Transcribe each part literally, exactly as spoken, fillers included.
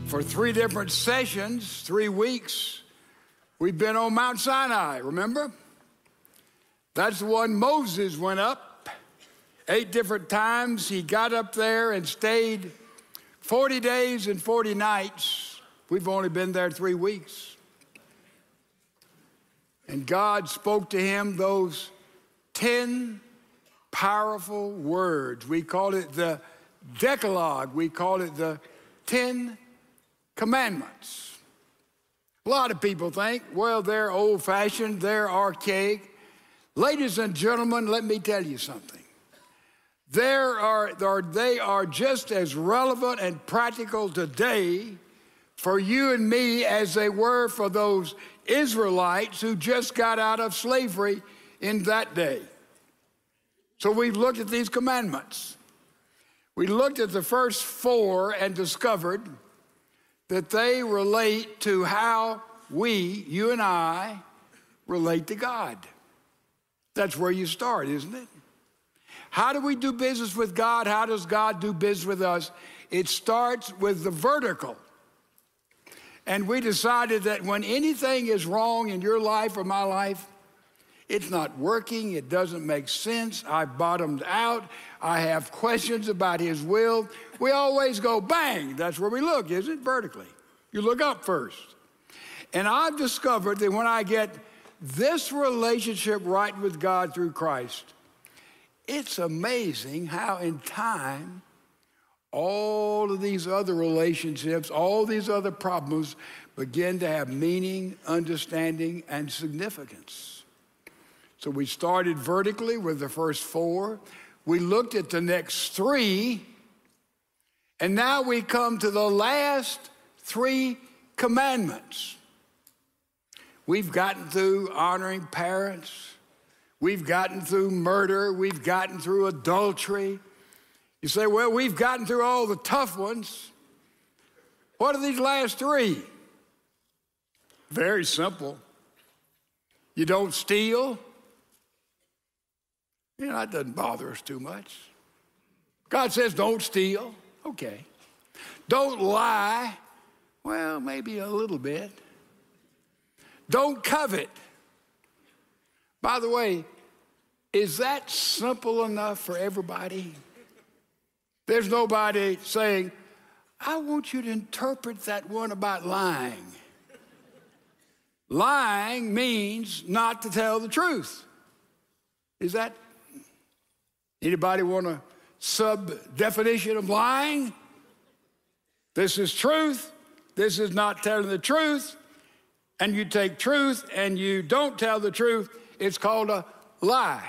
For three different sessions, three weeks, we've been on Mount Sinai, remember? That's the one Moses went up. Eight different times he got up there and stayed forty days and forty nights. We've only been there three weeks. And God spoke to him those ten powerful words. We call it the Decalogue. We call it the Ten Commandments. A lot of people think, well, they're old-fashioned, they're archaic. Ladies and gentlemen, let me tell you something. There are, there, they are just as relevant and practical today for you and me as they were for those Israelites who just got out of slavery in that day. So we've looked at these commandments. We looked at the first four and discovered that they relate to how we, you and I, relate to God. That's where you start, isn't it? How do we do business with God? How does God do business with us? It starts with the vertical. And we decided that when anything is wrong in your life or my life, it's not working, it doesn't make sense, I've bottomed out, I have questions about his will, we always go bang. That's where we look, isn't it? Vertically. You look up first. And I've discovered that when I get this relationship right with God through Christ, it's amazing how in time, all of these other relationships, all these other problems begin to have meaning, understanding, and significance. So we started vertically with the first four. We looked at the next three. And now we come to the last three commandments. We've gotten through honoring parents. We've gotten through murder. We've gotten through adultery. You say, well, we've gotten through all the tough ones. What are these last three? Very simple. You don't steal. You know, that doesn't bother us too much. God says don't steal. Okay. Don't lie. Well, maybe a little bit. Don't covet. By the way, is that simple enough for everybody? There's nobody saying, I want you to interpret that one about lying. Lying means not to tell the truth. Is that, anybody want a sub-definition of lying? This is truth. This is not telling the truth. And you take truth and you don't tell the truth. It's called a lie.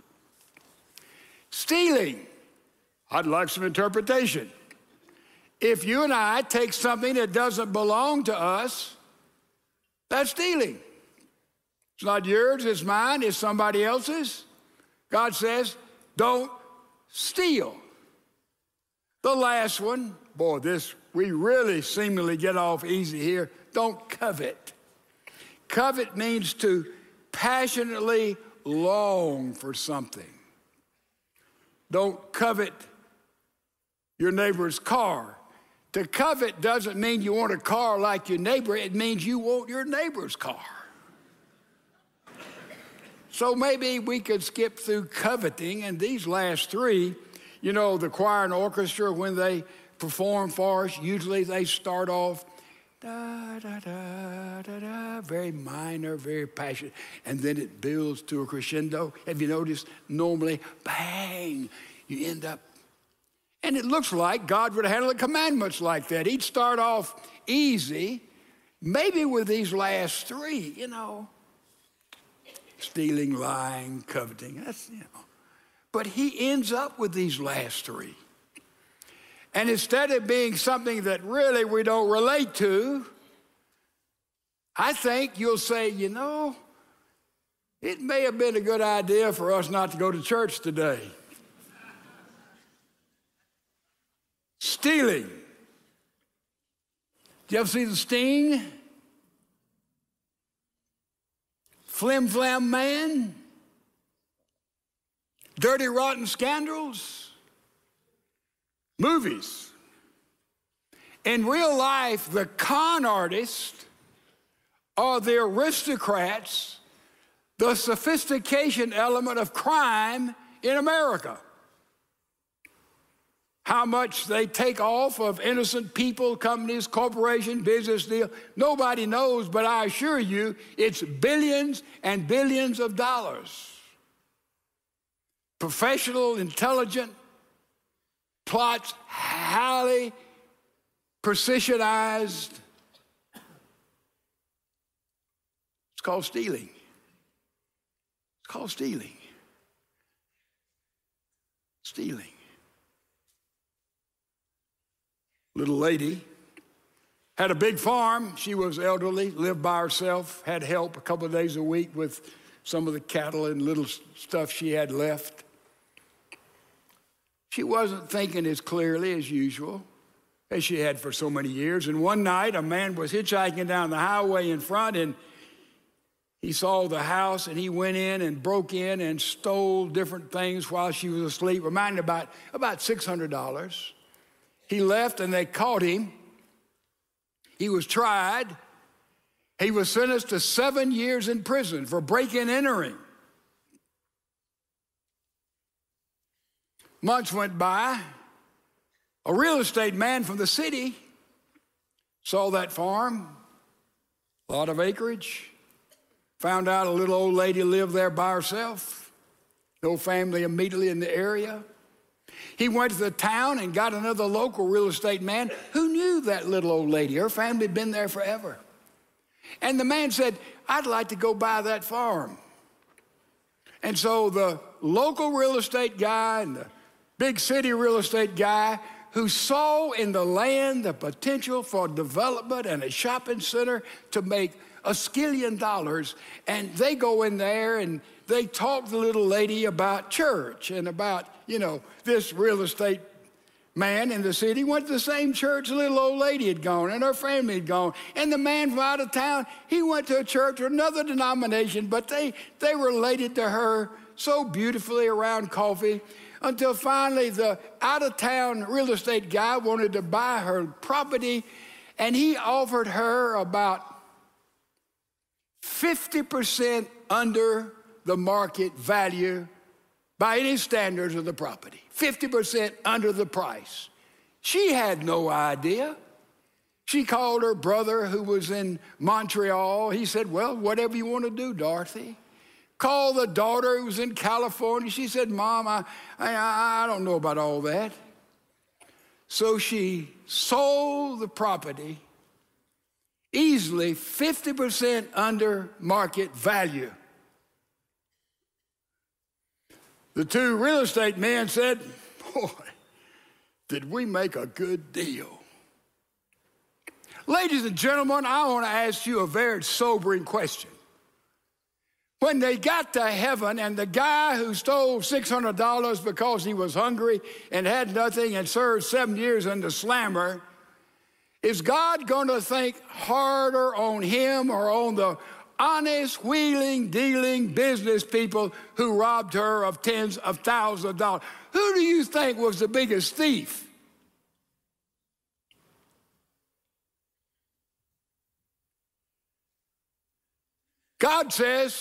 Stealing. I'd like some interpretation. If you and I take something that doesn't belong to us, that's stealing. It's not yours, it's mine, it's somebody else's. God says, don't steal. The last one, boy, this, we really seemingly get off easy here. Don't covet. Covet means to passionately long for something. Don't covet your neighbor's car. To covet doesn't mean you want a car like your neighbor. It means you want your neighbor's car. So maybe we could skip through coveting, and these last three, you know, the choir and orchestra, when they perform for us, usually they start off da, da, da, da, da, very minor, very passionate, and then it builds to a crescendo. Have you noticed? Normally, bang, you end up. And it looks like God would handle the commandments like that. He'd start off easy, maybe with these last three, you know, stealing, lying, coveting, that's, you know. But he ends up with these last three. And instead of being something that really we don't relate to, I think you'll say, you know, it may have been a good idea for us not to go to church today. Stealing. Did you ever see The Sting? Flim Flam Man? Dirty Rotten Scoundrels? Movies. In real life, the con artists are the aristocrats, the sophistication element of crime in America. How much they take off of innocent people, companies, corporations, business deal, nobody knows, but I assure you, it's billions and billions of dollars. Professional, intelligent plots, highly precisionized. It's called stealing. It's called stealing. Stealing. Little lady had a big farm. She was elderly, lived by herself, had help a couple of days a week with some of the cattle and little stuff she had left. She wasn't thinking as clearly as usual as she had for so many years. And one night, a man was hitchhiking down the highway in front, and he saw the house, and he went in and broke in and stole different things while she was asleep, reminded about, about six hundred dollars. He left, and they caught him. He was tried. He was sentenced to seven years in prison for breaking and entering. Months went by. A real estate man from the city saw that farm, a lot of acreage, found out a little old lady lived there by herself, no family immediately in the area. He went to the town and got another local real estate man who knew that little old lady. Her family had been there forever. And the man said, I'd like to go buy that farm. And so the local real estate guy and the big city real estate guy who saw in the land the potential for development and a shopping center to make a skillion dollars, and they go in there and they talk to the little lady about church and about, you know, this real estate man in the city went to the same church the little old lady had gone and her family had gone. And the man from out of town, he went to a church or another denomination, but they, they related to her so beautifully around coffee until finally the out-of-town real estate guy wanted to buy her property, and he offered her about fifty percent under the market value by any standards of the property, fifty percent under the price. She had no idea. She called her brother who was in Montreal. He said, well, whatever you want to do, Dorothy. Called the daughter who was in California. She said, Mom, I, I, I don't know about all that. So she sold the property easily fifty percent under market value. The two real estate men said, boy, did we make a good deal. Ladies and gentlemen, I want to ask you a very sobering question. When they got to heaven and the guy who stole six hundred dollars because he was hungry and had nothing and served seven years in the slammer, is God going to think harder on him or on the honest, wheeling, dealing business people who robbed her of tens of thousands of dollars? Who do you think was the biggest thief? God says,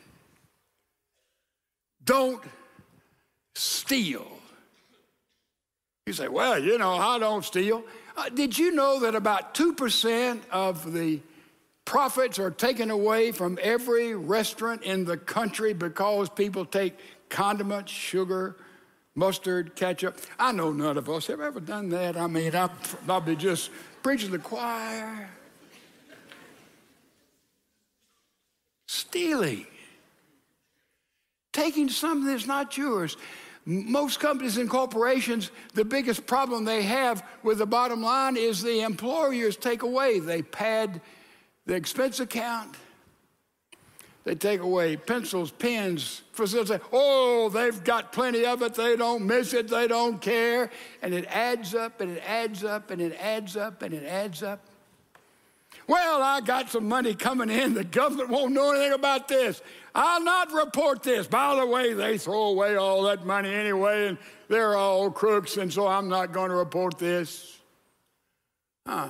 don't steal. You say, well, you know, I don't steal. Uh, did you know that about two percent of the profits are taken away from every restaurant in the country because people take condiments, sugar, mustard, ketchup? I know none of us have ever done that. I mean, I'll probably just preaching to the choir. Stealing. Taking something that's not yours. Most companies and corporations, the biggest problem they have with the bottom line is the employers take away. They pad the expense account. They take away pencils, pens, facilities. Oh, they've got plenty of it. They don't miss it. They don't care. And it adds up, and it adds up, and it adds up, and it adds up. Well, I got some money coming in. The government won't know anything about this. I'll not report this. By the way, they throw away all that money anyway, and they're all crooks, and so I'm not going to report this. Huh.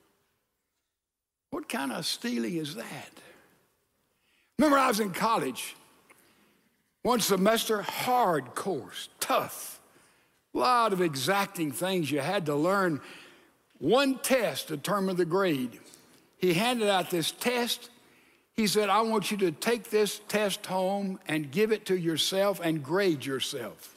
What kind of stealing is that? Remember, I was in college. One semester, hard course, tough. A lot of exacting things you had to learn. One test determined the grade. He handed out this test. He said, I want you to take this test home and give it to yourself and grade yourself.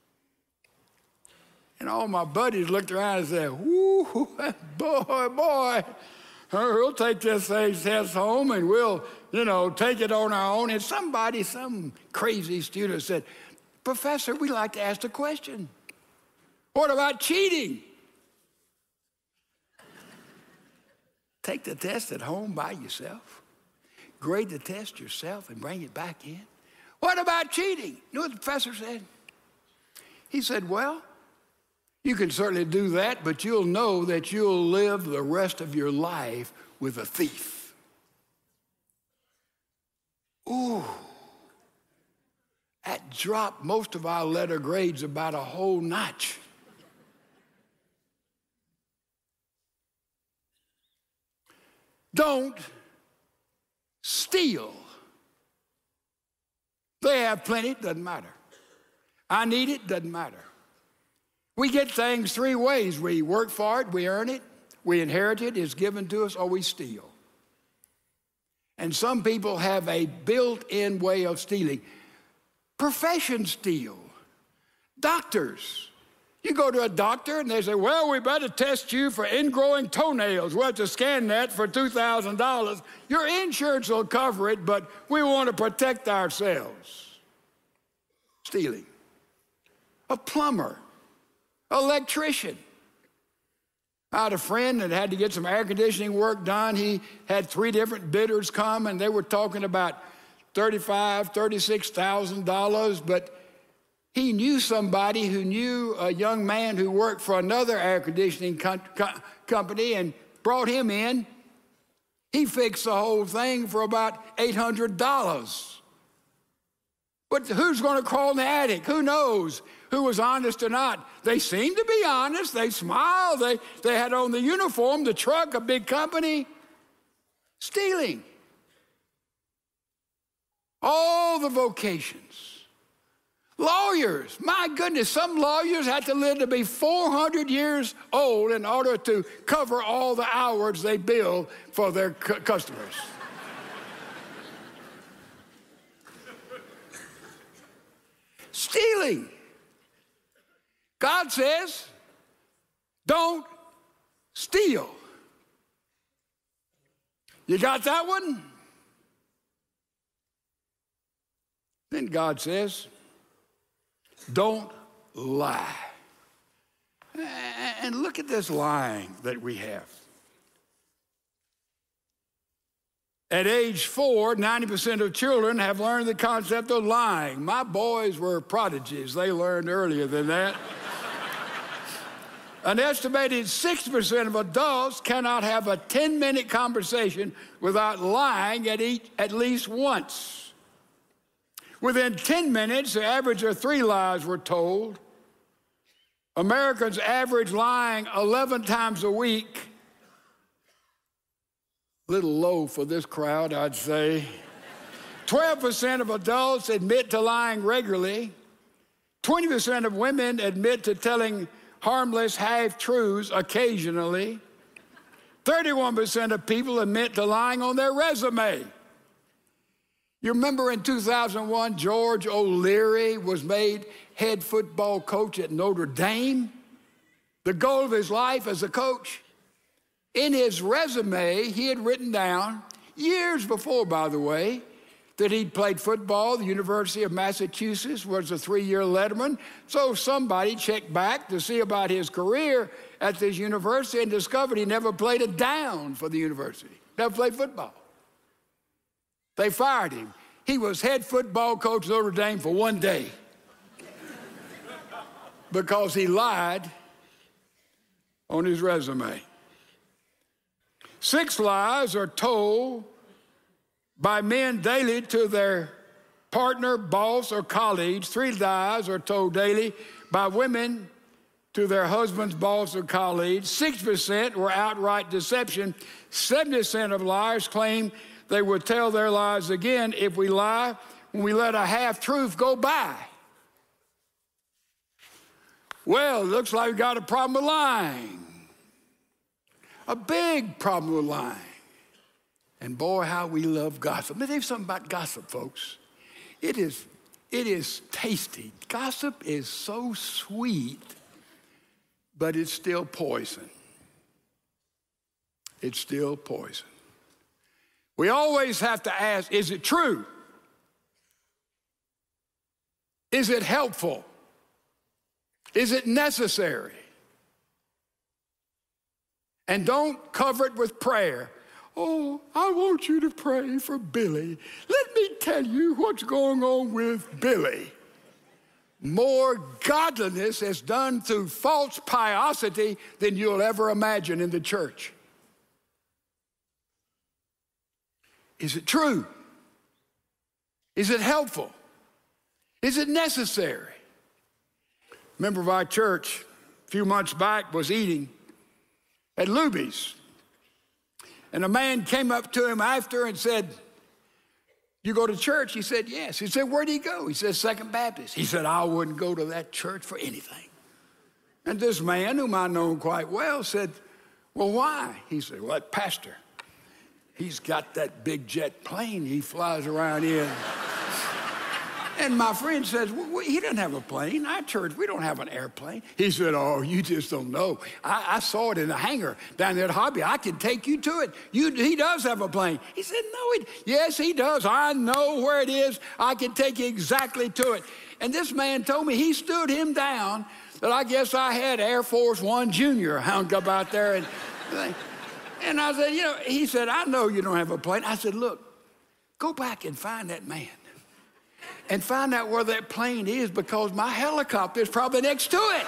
And all my buddies looked around and said, whoo, boy, boy, we'll take this test home and we'll, you know, take it on our own. And somebody, some crazy student said, Professor, we'd like to ask a question. What about cheating? Take the test at home by yourself. Grade the test yourself and bring it back in. What about cheating? You know what the professor said? He said, well, you can certainly do that, but you'll know that you'll live the rest of your life with a thief. Ooh, that dropped most of our letter grades about a whole notch. Don't steal. They have plenty, doesn't matter. I need it, doesn't matter. We get things three ways. We work for it, we earn it, we inherit it, it's given to us, or we steal. And some people have a built-in way of stealing. Professions steal. Doctors. You go to a doctor and they say, well, we better test you for ingrowing toenails. We'll have to scan that for two thousand dollars. Your insurance will cover it, but we want to protect ourselves. Stealing. A plumber. Electrician. I had a friend that had to get some air conditioning work done. He had three different bidders come, and they were talking about thirty-five thousand dollars, thirty-six thousand dollars, but he knew somebody who knew a young man who worked for another air conditioning co co company and brought him in. He fixed the whole thing for about eight hundred dollars. But who's going to crawl in the attic? Who knows who was honest or not? They seemed to be honest. They smiled. They, they had on the uniform, the truck, a big company. Stealing. All the vocations. Lawyers, my goodness, some lawyers had to live to be four hundred years old in order to cover all the hours they bill for their cu customers. Stealing. God says, don't steal. You got that one? Then God says, don't lie. And look at this lying that we have. At age four, ninety percent of children have learned the concept of lying. My boys were prodigies. They learned earlier than that. An estimated sixty percent of adults cannot have a ten-minute conversation without lying at, each, at least once. Within ten minutes, the average of three lies were told. Americans average lying eleven times a week. A little low for this crowd, I'd say. twelve percent of adults admit to lying regularly. twenty percent of women admit to telling harmless half-truths occasionally. thirty-one percent of people admit to lying on their resume. You remember in two thousand one, George O'Leary was made head football coach at Notre Dame. The goal of his life as a coach. In his resume, he had written down, years before, by the way, that he'd played football. The University of Massachusetts was a three-year letterman. So somebody checked back to see about his career at this university and discovered he never played a down for the university. Never played football. They fired him. He was head football coach at Notre Dame for one day because he lied on his resume. Six lies are told by men daily to their partner, boss, or colleagues. Three lies are told daily by women to their husbands, boss, or colleagues. six percent were outright deception. seventy percent of liars claim they would tell their lies again if we lie when we let a half-truth go by. Well, it looks like we got a problem with lying. A big problem with lying. And boy, how we love gossip. Let me tell you something about gossip, folks. It is, it is tasty. Gossip is so sweet, but it's still poison. It's still poison. We always have to ask, is it true? Is it helpful? Is it necessary? And don't cover it with prayer. Oh, I want you to pray for Billy. Let me tell you what's going on with Billy. More godliness is done through false piosity than you'll ever imagine in the church. Is it true? Is it helpful? Is it necessary? A member of our church a few months back was eating at Luby's. And a man came up to him after and said, you go to church? He said, yes. He said, where'd he go? He said, Second Baptist. He said, I wouldn't go to that church for anything. And this man, whom I know quite well, said, well, why? He said, well, that pastor, he's got that big jet plane he flies around in. And my friend says, well, he doesn't have a plane. Our church, we don't have an airplane. He said, oh, you just don't know. I, I saw it in the hangar down there at Hobby. I can take you to it. You, he does have a plane. He said, no, he, yes, he does. I know where it is. I can take you exactly to it. And this man told me he stood him down that I guess I had Air Force One Junior hung up out there. And, and I said, you know, he said, I know you don't have a plane. I said, look, go back and find that man. And find out where that plane is, because my helicopter is probably next to it.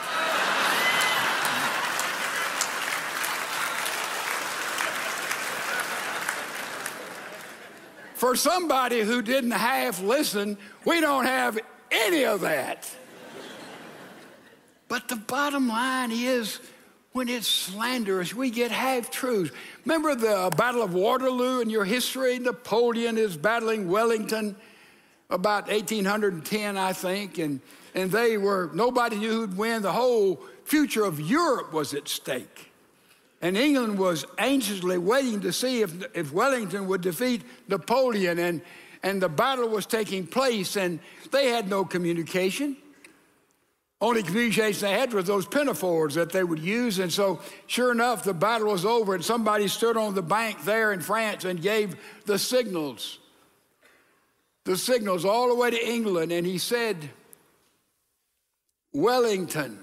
For somebody who didn't half listen, we don't have any of that. But the bottom line is, when it's slanderous, we get half-truths. Remember the Battle of Waterloo in your history? Napoleon is battling Wellington about eighteen ten, I think, and, and they were, nobody knew who'd win. The whole future of Europe was at stake. And England was anxiously waiting to see if, if Wellington would defeat Napoleon, and, and the battle was taking place, and they had no communication. Only communication they had was those pinafores that they would use, and so sure enough, the battle was over, and somebody stood on the bank there in France and gave the signals. The signals all the way to England, and he said, Wellington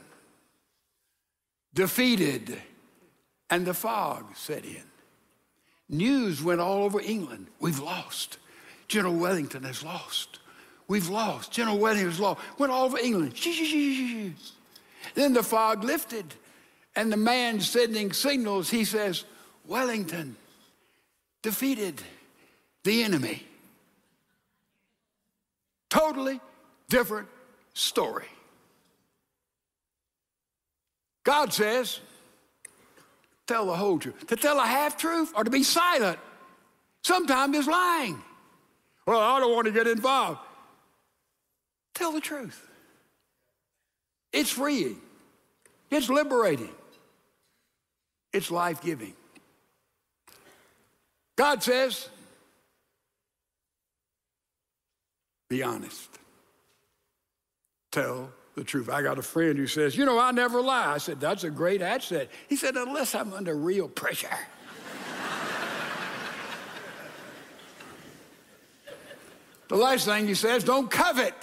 defeated, and the fog set in. News went all over England. We've lost. General Wellington has lost. We've lost. General Wellington has lost. Went all over England. Then the fog lifted, and the man sending signals, he says, Wellington defeated the enemy. Totally different story. God says, tell the whole truth. To tell a half-truth or to be silent sometimes is lying. Well, I don't want to get involved. Tell the truth. It's freeing. It's liberating. It's life-giving. God says, be honest. Tell the truth. I got a friend who says, you know, I never lie. I said, that's a great asset. He said, unless I'm under real pressure. The last thing he says, don't covet.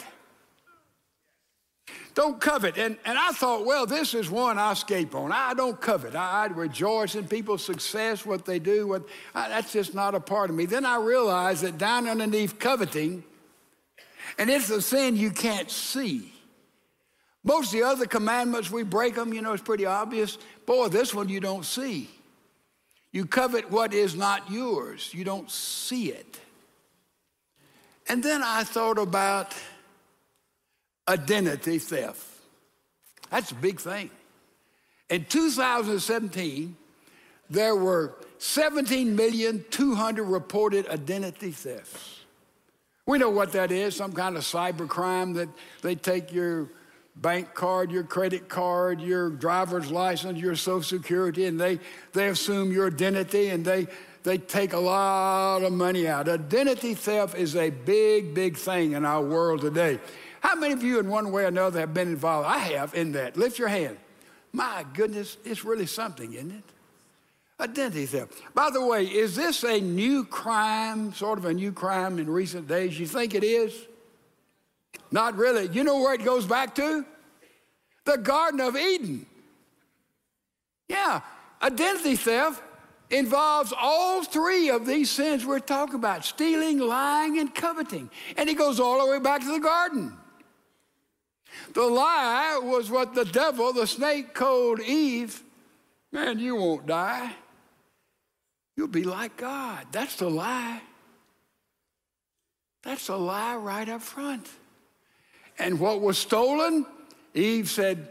Don't covet. And, and I thought, well, this is one I escape on. I don't covet. I, I rejoice in people's success, what they do. What, I, that's just not a part of me. Then I realized that down underneath coveting, and it's a sin you can't see. Most of the other commandments, we break them, you know, it's pretty obvious. Boy, this one you don't see. You covet what is not yours. You don't see it. And then I thought about identity theft. That's a big thing. In two thousand seventeen, there were seventeen million two hundred reported identity thefts. We know what that is, some kind of cyber crime that they take your bank card, your credit card, your driver's license, your social security, and they, they assume your identity, and they, they take a lot of money out. Identity theft is a big, big thing in our world today. How many of you in one way or another have been involved? I have in that. Lift your hand. My goodness, it's really something, isn't it? Identity theft. By the way, is this a new crime, sort of a new crime in recent days? You think it is? Not really. You know where it goes back to? The Garden of Eden. Yeah, identity theft involves all three of these sins we're talking about: stealing, lying, and coveting. And it goes all the way back to the garden. The lie was what the devil, the snake, told Eve: man, you won't die. You'll be like God. That's the lie. That's the lie right up front. And what was stolen? Eve said,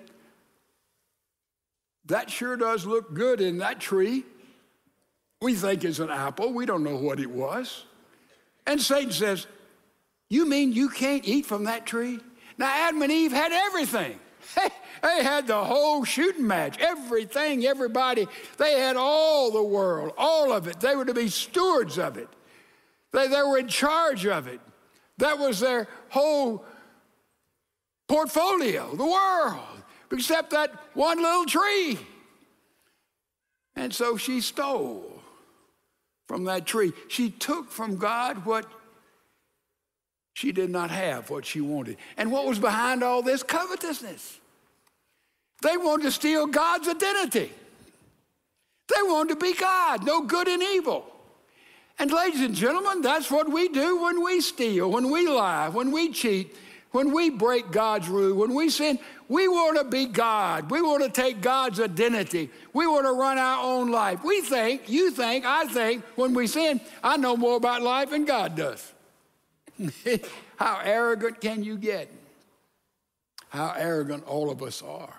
that sure does look good in that tree. We think it's an apple. We don't know what it was. And Satan says, you mean you can't eat from that tree? Now, Adam and Eve had everything. They had the whole shooting match, everything, everybody. They had all the world, all of it. They were to be stewards of it. They, they were in charge of it. That was their whole portfolio, the world, except that one little tree. And so she stole from that tree. She took from God what she did not have, what she wanted. And what was behind all this? Covetousness. They wanted to steal God's identity. They wanted to be God, know good and evil. And ladies and gentlemen, that's what we do when we steal, when we lie, when we cheat, when we break God's rule, when we sin. We want to be God. We want to take God's identity. We want to run our own life. We think, you think, I think, when we sin, I know more about life than God does. How arrogant can you get? How arrogant all of us are.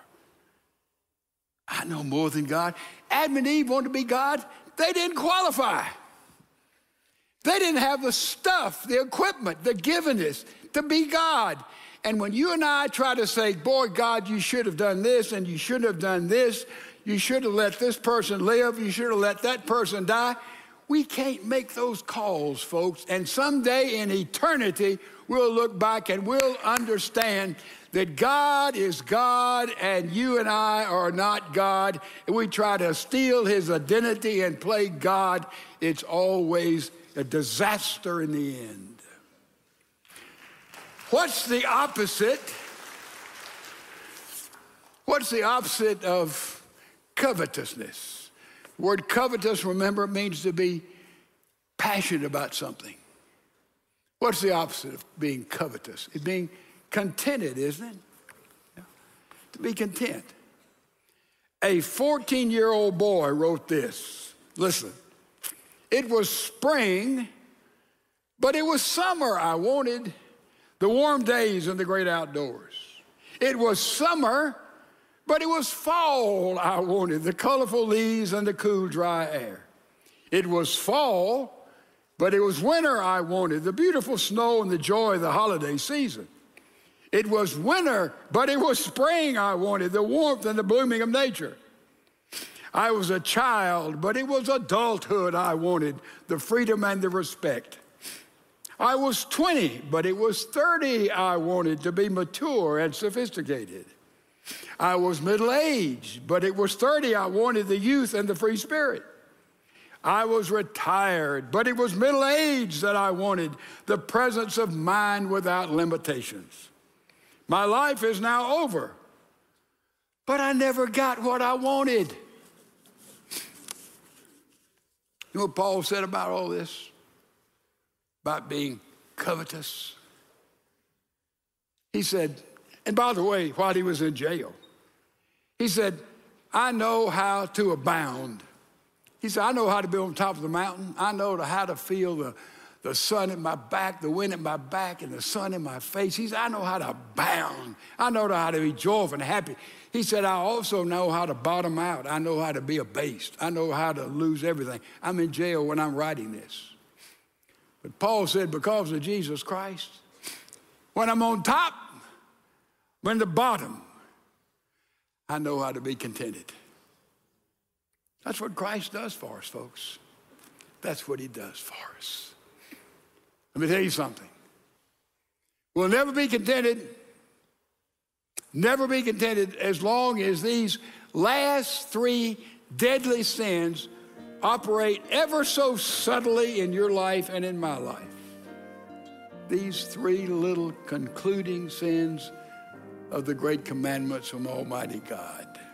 I know more than God. Adam and Eve wanted to be God. They didn't qualify. They didn't have the stuff, the equipment, the givenness to be God. And when you and I try to say, boy, God, you should have done this and you shouldn't have done this, you should have let this person live, you should have let that person die, we can't make those calls, folks. And someday in eternity, we'll look back and we'll understand that God is God and you and I are not God. And we try to steal his identity and play God. It's always a disaster in the end. What's the opposite? What's the opposite of covetousness? The word covetous, remember, means to be passionate about something. What's the opposite of being covetous? It's being contented, isn't it? Yeah. To be content. A fourteen-year-old boy wrote this. Listen. It was spring, but it was summer I wanted, the warm days and the great outdoors. It was summer, but it was fall I wanted, the colorful leaves and the cool, dry air. It was fall, but it was winter I wanted, the beautiful snow and the joy of the holiday season. It was winter, but it was spring I wanted, the warmth and the blooming of nature. I was a child, but it was adulthood I wanted, the freedom and the respect. I was twenty, but it was thirty I wanted, to be mature and sophisticated. I was middle-aged, but it was thirty I wanted, the youth and the free spirit. I was retired, but it was middle-aged that I wanted, the presence of mind without limitations. My life is now over, but I never got what I wanted. You know what Paul said about all this? About being covetous? He said, and by the way, while he was in jail, he said, I know how to abound. He said, I know how to be on top of the mountain. I know how to feel the, the sun at my back, the wind at my back, and the sun in my face. He said, I know how to abound. I know how to be joyful and happy. He said, I also know how to bottom out. I know how to be abased. I know how to lose everything. I'm in jail when I'm writing this. But Paul said, because of Jesus Christ, when I'm on top, when the bottom, I know how to be contented. That's what Christ does for us, folks. That's what he does for us. Let me tell you something. We'll never be contented, never be contented as long as these last three deadly sins operate ever so subtly in your life and in my life. These three little concluding sins of the great commandments from Almighty God.